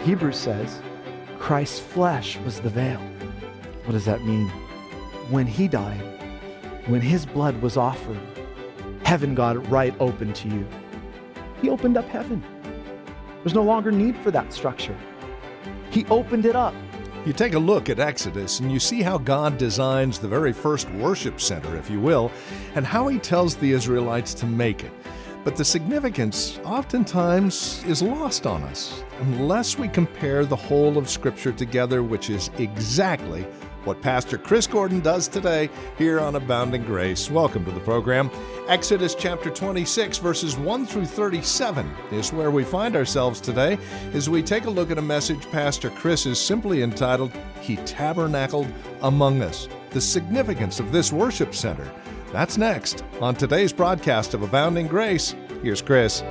Hebrews says Christ's flesh was the veil. What does that mean? When he died, when his blood was offered, heaven got right open to you. He opened up heaven. There's no longer need for that structure. He opened it up. You take a look at Exodus and you see how God designs the very first worship center, if you will, and how he tells the Israelites to make it. But the significance oftentimes is lost on us unless we compare the whole of Scripture together, which is exactly what Pastor Chris Gordon does today here on Abounding Grace. Welcome to the program. Exodus chapter 26, verses 1 through 37 is where we find ourselves today as we take a look at a message Pastor Chris is simply entitled, He Tabernacled Among Us, the significance of this worship center. That's next on today's broadcast of Abounding Grace. Here's Chris.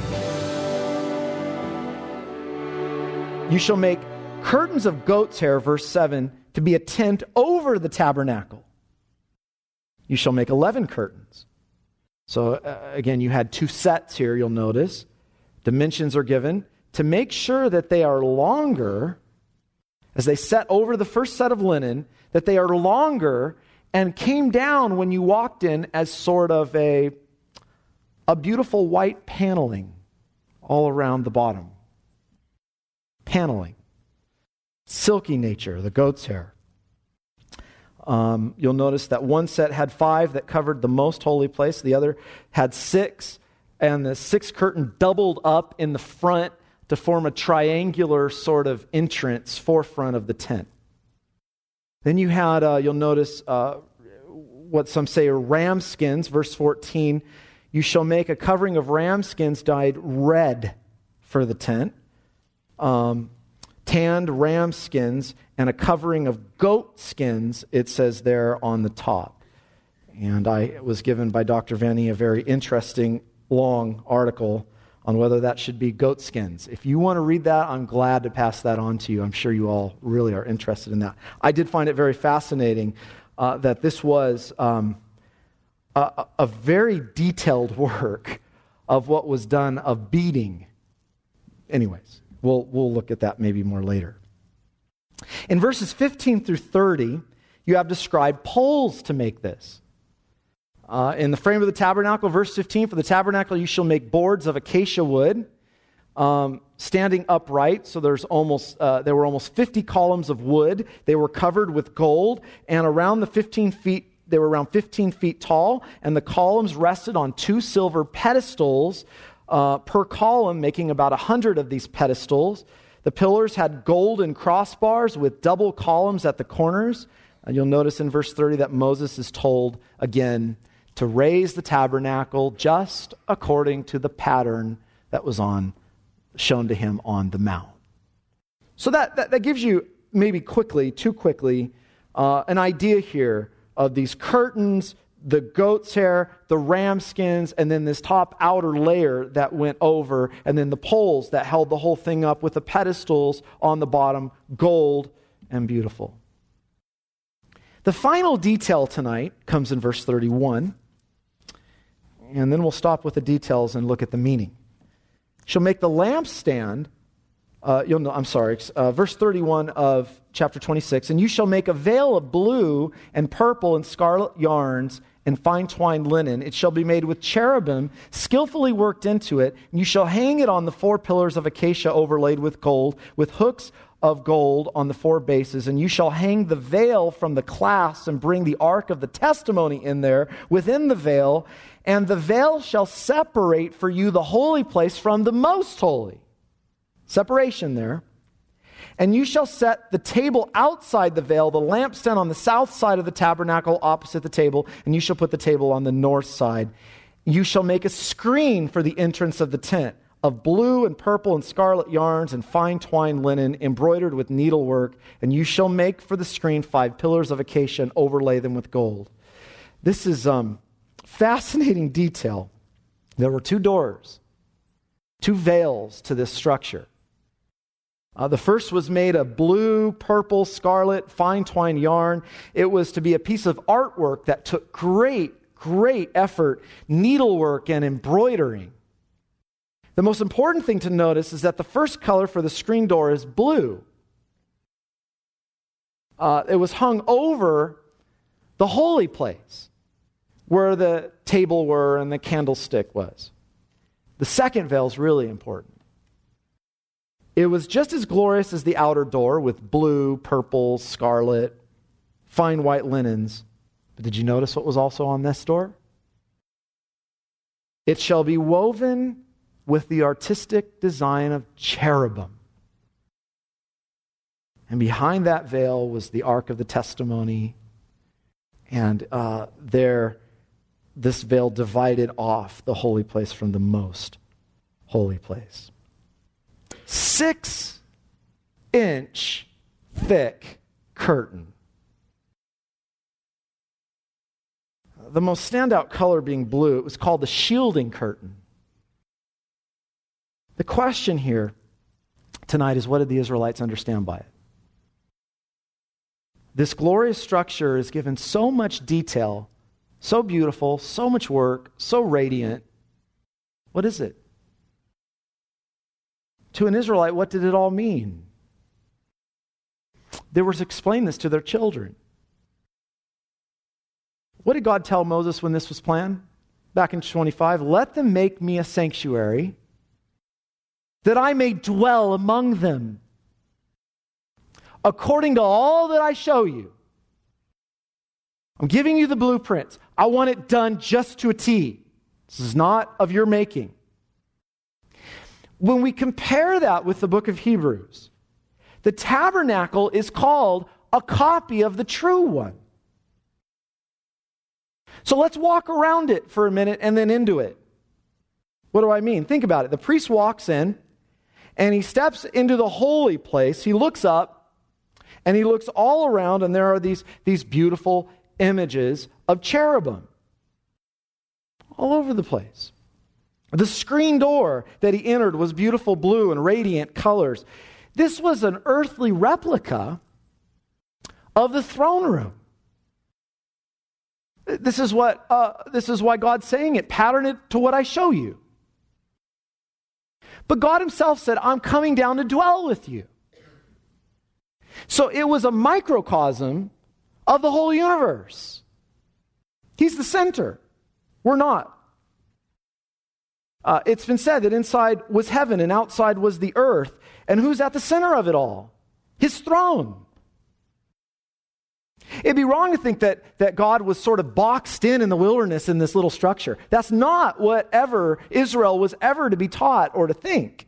You shall make curtains of goat's hair, verse 7, to be a tent over the tabernacle. You shall make 11 curtains. So again, you had two sets here, you'll notice. Dimensions are given to make sure that they are longer, as they set over the first set of linen, that they are longer and came down when you walked in as sort of a beautiful white paneling all around the bottom. Paneling. Silky nature, the goat's hair. You'll notice that one set had 5 that covered the most holy place. The other had 6, and the 6th curtain doubled up in the front to form a triangular sort of entrance, forefront of the tent. Then you had, you'll notice what some say are ram skins, verse 14. You shall make a covering of ram skins dyed red for the tent. Tanned ram skins and a covering of goat skins, it says there on the top. And I was given by Dr. Vanny a very interesting, long article on whether that should be goat skins. If you want to read that, I'm glad to pass that on to you. I'm sure you all really are interested in that. I did find it very fascinating that this was a very detailed work of what was done of beading. Anyways. We'll look at that maybe more later. In verses 15 through 30, you have described poles to make this. In the frame of the tabernacle, verse 15, for the tabernacle you shall make boards of acacia wood, standing upright. So there were almost 50 columns of wood. They were covered with gold, and around the 15 feet, they were around 15 feet tall, and the columns rested on 2 silver pedestals per column, making about 100 of these pedestals. The pillars had golden crossbars with double columns at the corners. You'll notice in verse 30 that Moses is told again to raise the tabernacle just according to the pattern that was shown to him on the mount. So that gives you maybe too quickly, an idea here of these curtains, the goat's hair, the ram skins, and then this top outer layer that went over, and then the poles that held the whole thing up with the pedestals on the bottom, gold and beautiful. The final detail tonight comes in verse 31, and then we'll stop with the details and look at the meaning. She'll make the lampstand, verse 31 of chapter 26, and you shall make a veil of blue and purple and scarlet yarns and fine twined linen. It shall be made with cherubim skillfully worked into it, and you shall hang it on the 4 pillars of acacia overlaid with gold, with hooks of gold on the 4 bases. And you shall hang the veil from the clasps and bring the ark of the testimony in there within the veil, and the veil shall separate for you the holy place from the most holy. Separation there. And you shall set the table outside the veil, the lampstand on the south side of the tabernacle opposite the table, and you shall put the table on the north side. You shall make a screen for the entrance of the tent of blue and purple and scarlet yarns and fine twined linen embroidered with needlework, and you shall make for the screen 5 pillars of acacia and overlay them with gold. This is fascinating detail. There were 2 doors, 2 veils to this structure. The first was made of blue, purple, scarlet, fine twined yarn. It was to be a piece of artwork that took great effort, needlework and embroidering. The most important thing to notice is that the first color for the screen door is blue. It was hung over the holy place where the table were and the candlestick was. The second veil is really important. It was just as glorious as the outer door with blue, purple, scarlet, fine white linens. But did you notice what was also on this door? It shall be woven with the artistic design of cherubim. And behind that veil was the Ark of the Testimony. And this veil divided off the holy place from the most holy place. 6-inch thick curtain. The most standout color being blue. It was called the shielding curtain. The question here tonight is, what did the Israelites understand by it? This glorious structure is given so much detail, so beautiful, so much work, so radiant. What is it? To an Israelite, what did it all mean? They were to explain this to their children. What did God tell Moses when this was planned? Back in 25, let them make me a sanctuary that I may dwell among them according to all that I show you. I'm giving you the blueprints. I want it done just to a T. This is not of your making. When we compare that with the book of Hebrews, the tabernacle is called a copy of the true one. So let's walk around it for a minute and then into it. What do I mean? Think about it. The priest walks in and he steps into the holy place. He looks up and he looks all around, and there are these beautiful images of cherubim all over the place. The screen door that he entered was beautiful blue and radiant colors. This was an earthly replica of the throne room. This is why God's saying it. Pattern it to what I show you. But God himself said, I'm coming down to dwell with you. So it was a microcosm of the whole universe. He's the center. We're not. It's been said that inside was heaven and outside was the earth. And who's at the center of it all? His throne. It'd be wrong to think that God was sort of boxed in the wilderness in this little structure. That's not whatever Israel was ever to be taught or to think.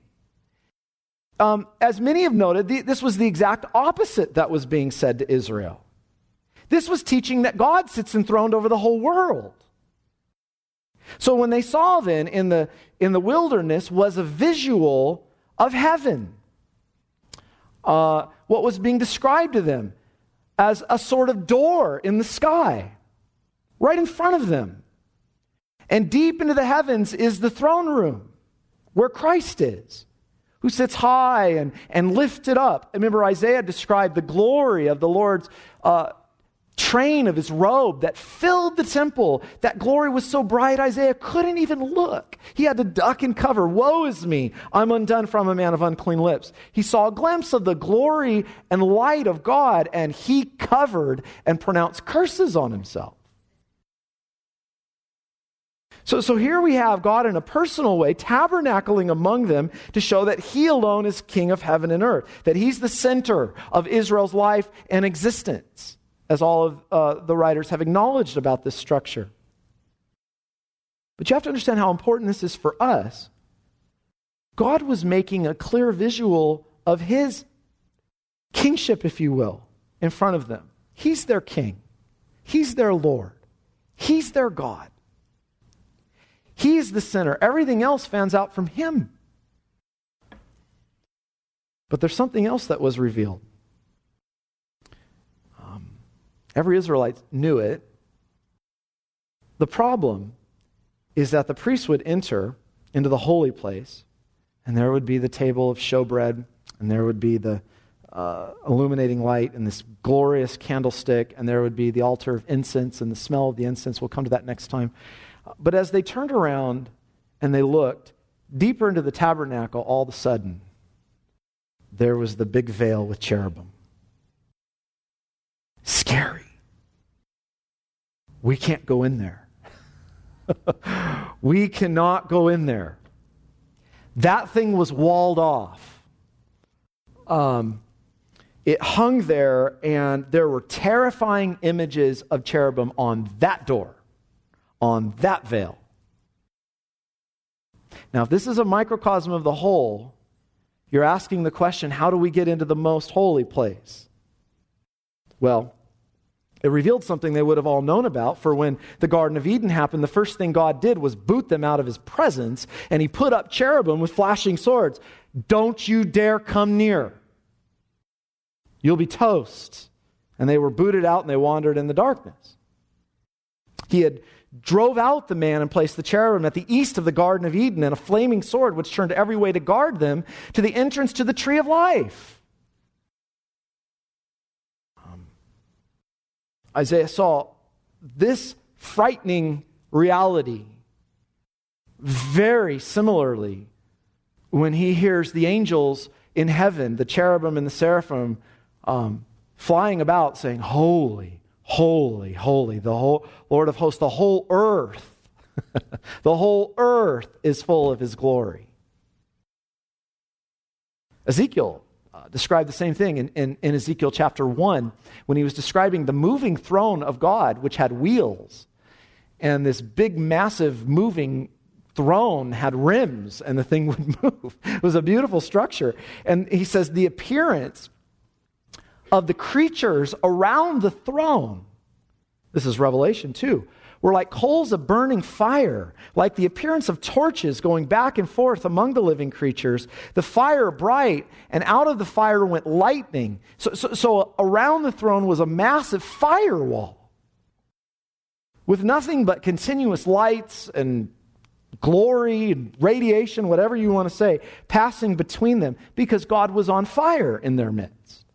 As many have noted, this was the exact opposite that was being said to Israel. This was teaching that God sits enthroned over the whole world. So when they saw then in the wilderness was a visual of heaven. What was being described to them as a sort of door in the sky, right in front of them. And deep into the heavens is the throne room, where Christ is, who sits high and lifted up. Remember, Isaiah described the glory of the Lord's train of his robe that filled the temple. That glory was so bright, Isaiah couldn't even look. He had to duck and cover. Woe is me, I'm undone from a man of unclean lips. He saw a glimpse of the glory and light of God, and he covered and pronounced curses on himself. So here we have God in a personal way tabernacling among them to show that he alone is king of heaven and earth, that he's the center of Israel's life and existence, as all of the writers have acknowledged about this structure. But you have to understand how important this is for us. God was making a clear visual of his kingship, if you will, in front of them. He's their king. He's their Lord. He's their God. He's the center. Everything else fans out from him. But there's something else that was revealed. Every Israelite knew it. The problem is that the priest would enter into the holy place, and there would be the table of showbread, and there would be the illuminating light and this glorious candlestick, and there would be the altar of incense and the smell of the incense. We'll come to that next time. But as they turned around and they looked, deeper into the tabernacle, all of a sudden, there was the big veil with cherubim. Scary. We can't go in there. We cannot go in there. That thing was walled off. It hung there, and there were terrifying images of cherubim on that door, on that veil. Now, if this is a microcosm of the whole, you're asking the question, how do we get into the most holy place? Well, it revealed something they would have all known about, for when the Garden of Eden happened, the first thing God did was boot them out of his presence, and he put up cherubim with flashing swords. Don't you dare come near. You'll be toast. And they were booted out, and they wandered in the darkness. He had drove out the man and placed the cherubim at the east of the Garden of Eden, and a flaming sword which turned every way to guard them to the entrance to the tree of life. Isaiah saw this frightening reality very similarly when he hears the angels in heaven, the cherubim and the seraphim, flying about saying, "Holy, holy, holy, the whole Lord of hosts, the whole earth, the whole earth is full of his glory." Ezekiel described the same thing in Ezekiel chapter 1 when he was describing the moving throne of God, which had wheels. And this big, massive moving throne had rims, and the thing would move. It was a beautiful structure. And he says the appearance of the creatures around the throne, this is Revelation 2, were like coals of burning fire, like the appearance of torches going back and forth among the living creatures, the fire bright, and out of the fire went lightning. So around the throne was a massive firewall with nothing but continuous lights and glory and radiation, whatever you want to say, passing between them, because God was on fire in their midst.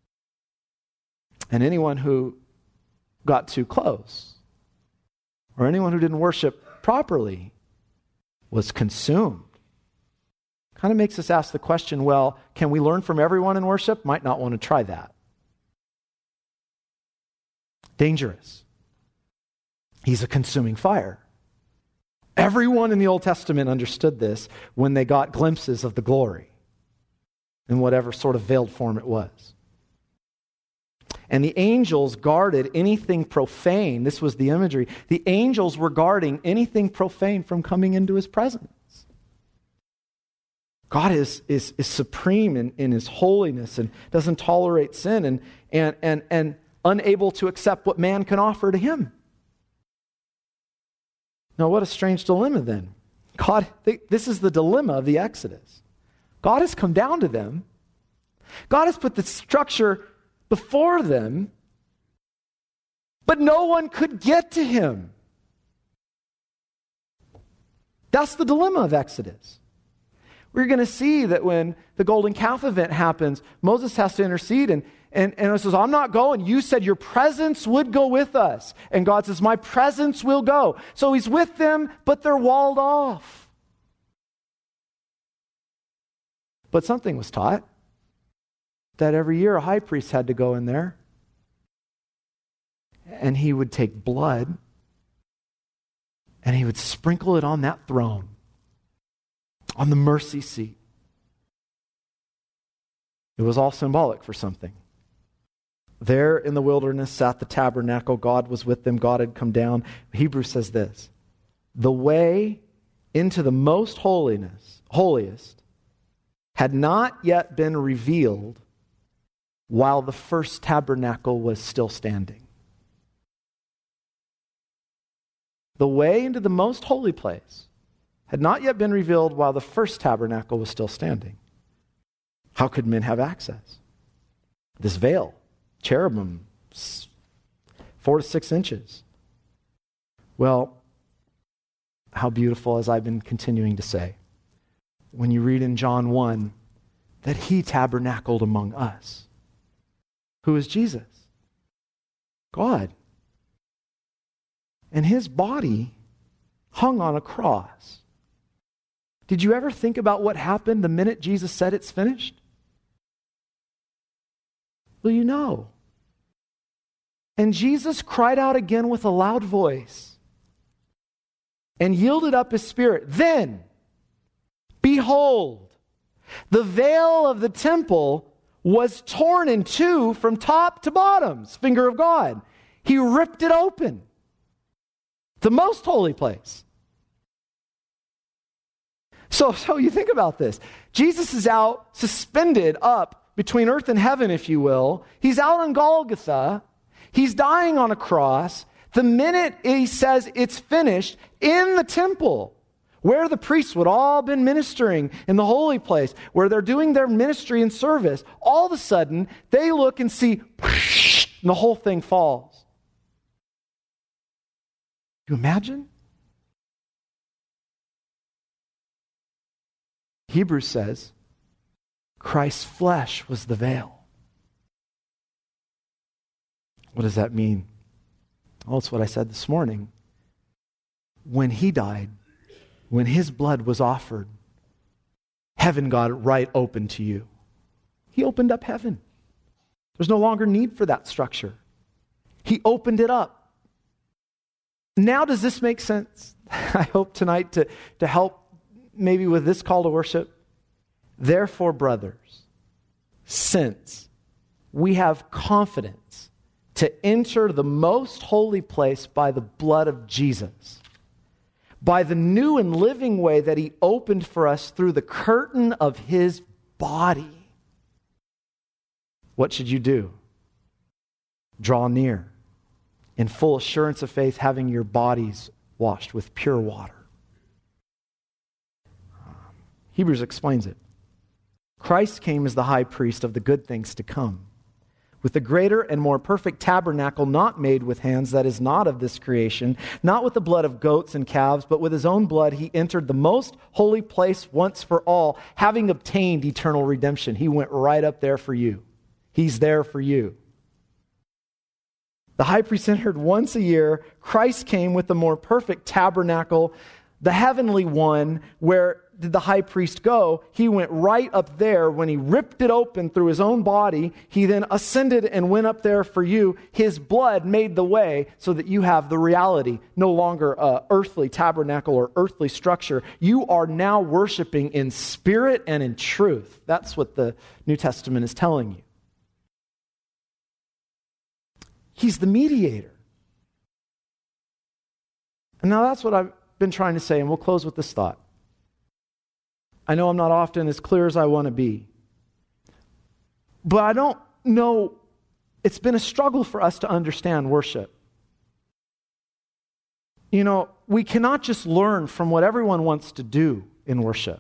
And anyone who got too close, or anyone who didn't worship properly, was consumed. Kind of makes us ask the question, well, can we learn from everyone in worship? Might not want to try that. Dangerous. He's a consuming fire. Everyone in the Old Testament understood this when they got glimpses of the glory, in whatever sort of veiled form it was. And the angels guarded anything profane. This was the imagery. The angels were guarding anything profane from coming into his presence. God is supreme in his holiness and doesn't tolerate sin and unable to accept what man can offer to him. Now, what a strange dilemma then. This is the dilemma of the Exodus. God has come down to them. God has put the structure before them, but no one could get to him. That's the dilemma of Exodus. We're going to see that when the golden calf event happens, Moses has to intercede and it says, "I'm not going. You said your presence would go with us." And God says, "My presence will go." So he's with them, but they're walled off. But something was taught. That every year a high priest had to go in there, and he would take blood and he would sprinkle it on that throne, on the mercy seat. It was all symbolic for something. There in the wilderness sat the tabernacle. God was with them. God had come down. Hebrews says this: the way into the most holiest had not yet been revealed while the first tabernacle was still standing. The way into the most holy place had not yet been revealed while the first tabernacle was still standing. How could men have access? This veil, cherubim, 4 to 6 inches. Well, how beautiful, as I've been continuing to say, when you read in John 1 that he tabernacled among us. Who is Jesus? God. And his body hung on a cross. Did you ever think about what happened the minute Jesus said it's finished? Well, you know. And Jesus cried out again with a loud voice and yielded up his spirit. Then, behold, the veil of the temple was torn in two from top to bottom, finger of God. He ripped it open. The most holy place. So you think about this. Jesus is out, suspended up between earth and heaven, if you will. He's out on Golgotha. He's dying on a cross. The minute he says it's finished, in the temple, where the priests would all been ministering in the holy place, where they're doing their ministry and service, all of a sudden, they look and see, whoosh, and the whole thing falls. You imagine? Hebrews says, Christ's flesh was the veil. What does that mean? Well, it's what I said this morning. When he died, when his blood was offered, heaven got it right open to you. He opened up heaven. There's no longer need for that structure. He opened it up. Now does this make sense? I hope tonight to help maybe with this call to worship. Therefore, brothers, since we have confidence to enter the most holy place by the blood of Jesus, by the new and living way that he opened for us through the curtain of his body, what should you do? Draw near in full assurance of faith, having your bodies washed with pure water. Hebrews explains it. Christ came as the high priest of the good things to come, with the greater and more perfect tabernacle not made with hands, that is not of this creation, not with the blood of goats and calves, but with his own blood he entered the most holy place once for all, having obtained eternal redemption. He went right up there for you. He's there for you. The high priest entered once a year. Christ came with the more perfect tabernacle, the heavenly one. Where did the high priest go? He went right up there. When he ripped it open through his own body, he then ascended and went up there for you. His blood made the way so that you have the reality, no longer an earthly tabernacle or earthly structure. You are now worshiping in spirit and in truth. That's what the New Testament is telling you. He's the mediator. And now that's what I've been trying to say, and we'll close with this thought. I know I'm not often as clear as I want to be. But I don't know, it's been a struggle for us to understand worship. You know, we cannot just learn from what everyone wants to do in worship.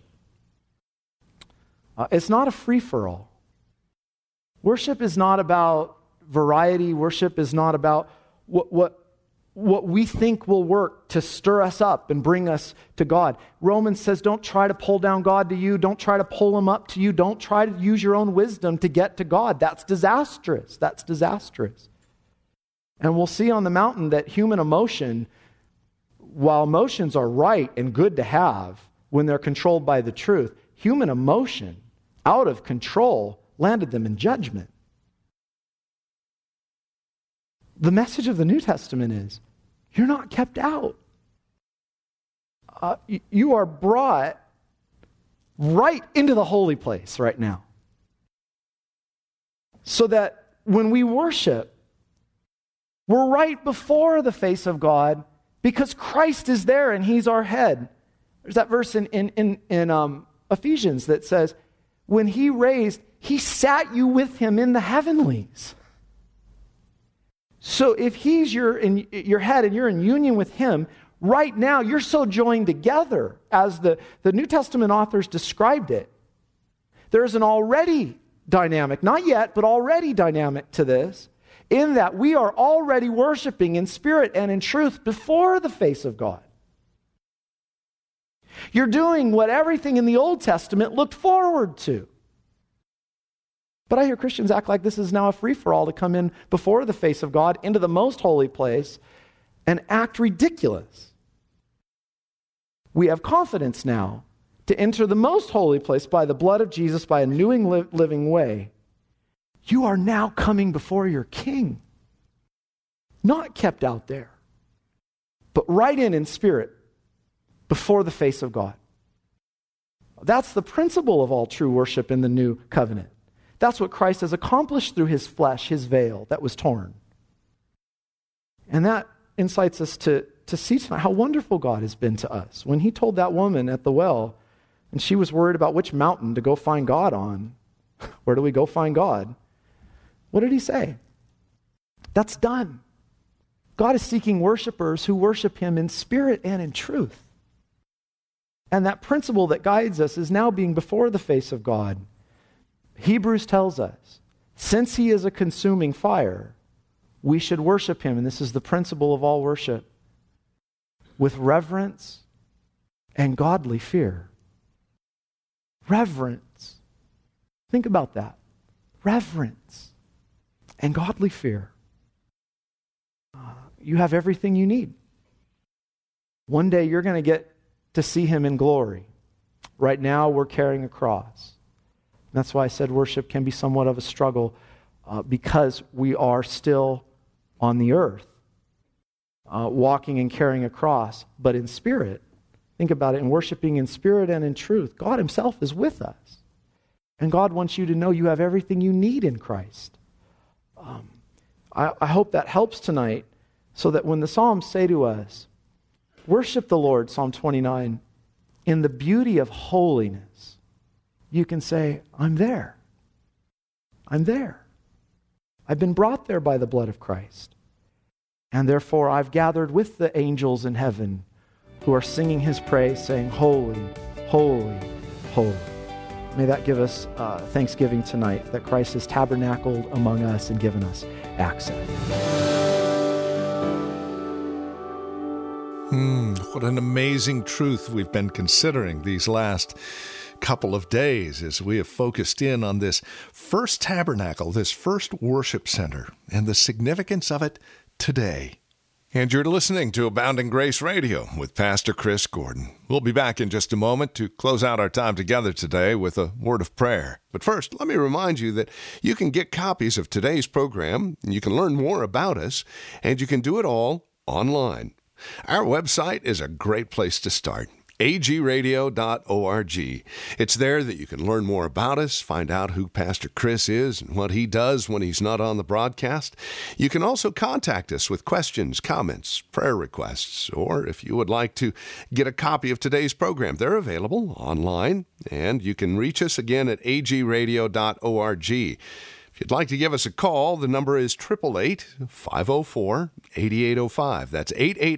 It's not a free-for-all. Worship is not about variety. Worship is not about what we think will work to stir us up and bring us to God. Romans says, don't try to pull down God to you. Don't try to pull him up to you. Don't try to use your own wisdom to get to God. That's disastrous. That's disastrous. And we'll see on the mountain that human emotion, while emotions are right and good to have when they're controlled by the truth, human emotion, out of control, landed them in judgment. The message of the New Testament is, you're not kept out. You are brought right into the holy place right now. So that when we worship, we're right before the face of God because Christ is there and he's our head. There's that verse in Ephesians that says, when he raised, he sat you with him in the heavenlies. So if he's your head and you're in union with him, right now you're so joined together as the New Testament authors described it. There's an already dynamic, not yet, but already dynamic to this, in that we are already worshiping in spirit and in truth before the face of God. You're doing what everything in the Old Testament looked forward to. But I hear Christians act like this is now a free-for-all to come in before the face of God into the most holy place and act ridiculous. We have confidence now to enter the most holy place by the blood of Jesus, by a new and living way, you are now coming before your King. Not kept out there, but right in spirit, before the face of God. That's the principle of all true worship in the new covenant. That's what Christ has accomplished through his flesh, his veil that was torn. And that incites us to see tonight how wonderful God has been to us. When he told that woman at the well, and she was worried about which mountain to go find God on, where do we go find God? What did he say? That's done. God is seeking worshipers who worship him in spirit and in truth. And that principle that guides us is now being before the face of God. Hebrews tells us, since he is a consuming fire, we should worship him, and this is the principle of all worship, with reverence and godly fear. Reverence. Think about that. Reverence and godly fear. You have everything you need. One day you're going to get to see him in glory. Right now we're carrying a cross. That's why I said worship can be somewhat of a struggle because we are still on the earth, walking and carrying a cross, but in spirit. Think about it, in worshiping in spirit and in truth. God himself is with us. And God wants you to know you have everything you need in Christ. I hope that helps tonight, so that when the Psalms say to us, worship the Lord, Psalm 29, in the beauty of holiness, you can say, I'm there. I'm there. I've been brought there by the blood of Christ. And therefore I've gathered with the angels in heaven who are singing his praise, saying, holy, holy, holy. May that give us thanksgiving tonight, that Christ has tabernacled among us and given us access. What an amazing truth we've been considering these last couple of days as we have focused in on this first tabernacle, this first worship center, and the significance of it today. And you're listening to Abounding Grace Radio with Pastor Chris Gordon. We'll be back in just a moment to close out our time together today with a word of prayer. But first, let me remind you that you can get copies of today's program, and you can learn more about us, and you can do it all online. Our website is a great place to start, agradio.org. It's there that you can learn more about us, find out who Pastor Chris is and what he does when he's not on the broadcast. You can also contact us with questions, comments, prayer requests, or if you would like to get a copy of today's program, they're available online, and you can reach us again at agradio.org. If you'd like to give us a call, the number is 888-504-8805. That's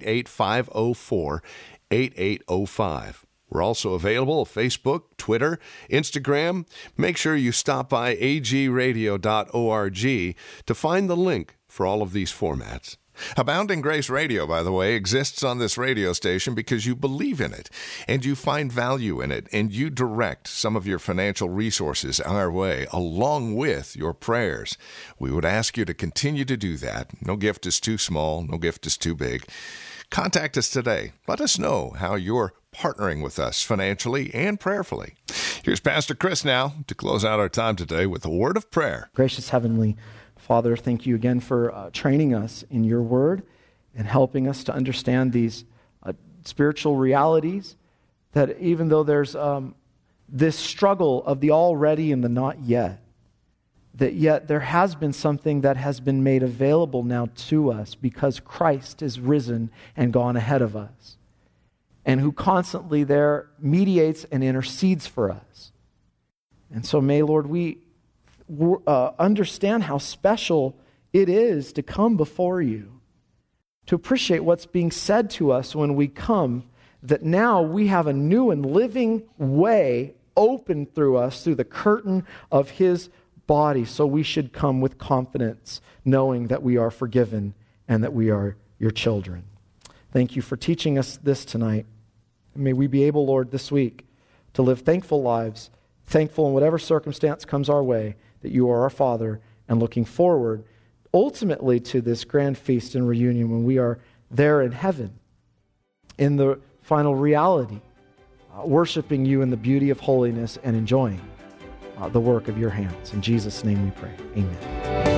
888-504-8805. We're also available on Facebook, Twitter, Instagram. Make sure you stop by agradio.org to find the link for all of these formats. Abounding Grace Radio, by the way, exists on this radio station because you believe in it, and you find value in it, and you direct some of your financial resources our way, along with your prayers. We would ask you to continue to do that. No gift is too small, no gift is too big. Contact us today. Let us know how you're partnering with us financially and prayerfully. Here's Pastor Chris now to close out our time today with a word of prayer. Gracious Heavenly Father, thank you again for training us in your word and helping us to understand these spiritual realities, that even though there's this struggle of the already and the not yet, that yet there has been something that has been made available now to us because Christ is risen and gone ahead of us, and who constantly there mediates and intercedes for us. And so may, Lord, we understand how special it is to come before you, to appreciate what's being said to us when we come, that now we have a new and living way open through us through the curtain of his body. So we should come with confidence, knowing that we are forgiven and that we are your children. Thank you for teaching us this tonight. May we be able, Lord, this week to live thankful lives, thankful in whatever circumstance comes our way, that you are our Father, and looking forward ultimately to this grand feast and reunion when we are there in heaven, in the final reality, worshiping you in the beauty of holiness and enjoying the work of your hands. In Jesus' name we pray. Amen.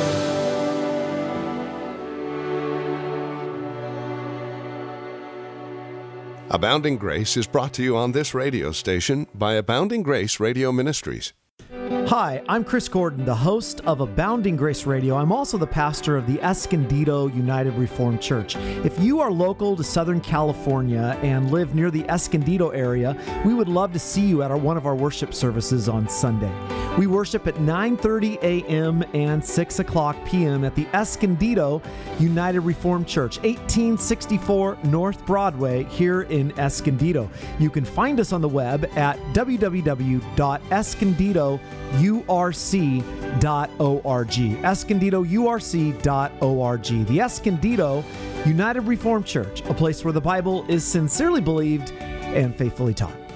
Abounding Grace is brought to you on this radio station by Abounding Grace Radio Ministries. Hi, I'm Chris Gordon, the host of Abounding Grace Radio. I'm also the pastor of the Escondido United Reformed Church. If you are local to Southern California and live near the Escondido area, we would love to see you at one of our worship services on Sunday. We worship at 9:30 a.m. and 6 o'clock p.m. at the Escondido United Reformed Church, 1864 North Broadway here in Escondido. You can find us on the web at www.escondidourc.org. EscondidoURC.org. The Escondido United Reformed Church, a place where the Bible is sincerely believed and faithfully taught.